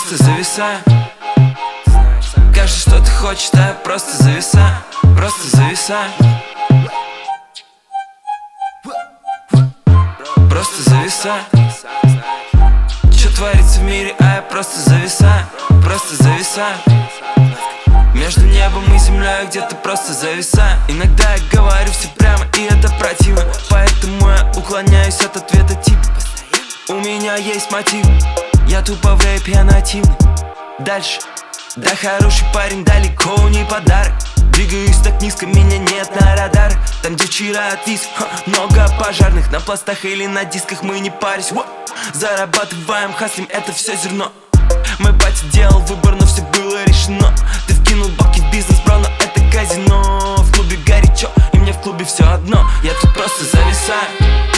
просто зависаю. Кажется, что ты хочешь, а я просто зависаю. Просто зависаю. Просто зависаю. Что творится в мире, а я просто зависаю. Просто зависаю. Между небом и землей я где-то просто зависаю. Иногда я говорю все прямо, и это противно, поэтому я уклоняюсь от ответа типа: у меня есть мотив, я тупо в рэпе, я нативный. Дальше, да хороший парень, далеко не подарок. Двигаюсь так низко, меня нет на радарах. Там, где вчера отвис, много пожарных. На пластах или на дисках мы не парись. Зарабатываем, хаслим, это все зерно. Мой батя делал выбор, но все было решено. Ты вкинул бабки в бизнес, бро, но это казино. В клубе горячо, и мне в клубе все одно. Я тут просто зависаю.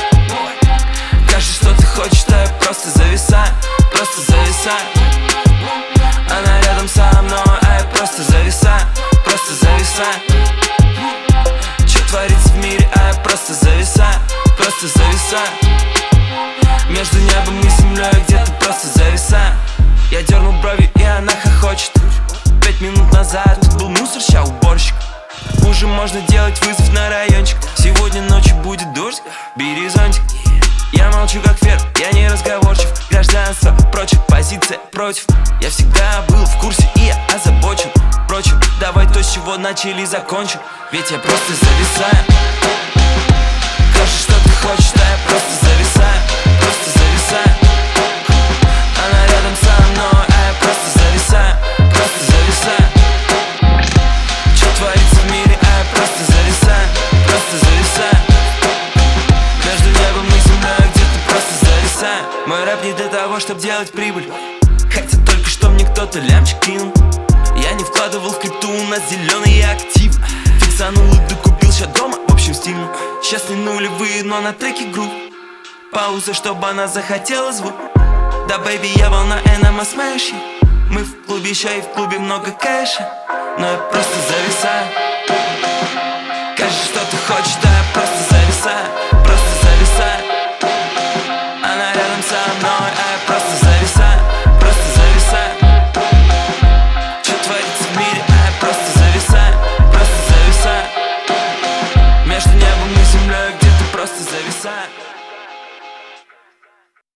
Кажется, что ты хочешь, а я просто зависаю. Просто зависаю. Она рядом со мной, а я просто зависаю. Просто зависаю. Что творится в мире, а я просто зависаю. Просто зависаю. Между небом и землей где-то просто зависаю. Я дернул брови, и она хохочет. 5 минут назад тут был мусор, ща уборщик. Уже можно делать вызов на райончик. Сегодня ночью будет дождь, бери зонтик. Я молчу как ферм, я не разговорчив. Гражданство, прочее, позиция против. Я всегда был в курсе, и я озабочен. Впрочем, давай то, с чего начали, закончим. Ведь я просто зависаю. Кажется, что ты хочешь, а я просто зависаю. Просто зависаю. Она рядом со мной, а я просто зависаю. Просто зависаю. Что творится в мире, а я просто зависаю. Просто зависаю. Между небом и землей где-то просто зависаю. Мой рэп не для того, чтобы делать прибыль, хотя только что мне кто-то лямчик кинул. Я не вкладывал в крипту, у нас зеленые активы. Фиксанул и докупил, ща дома, в общем стильно. Сейчас не нулевые, но на треке грув. Пауза, чтобы она захотела звук. Да, бэйби, я волна, and I'm a smash. Мы в клубе, еще и в клубе много кэша. Но я просто зависаю. Кажется, что ты хочешь,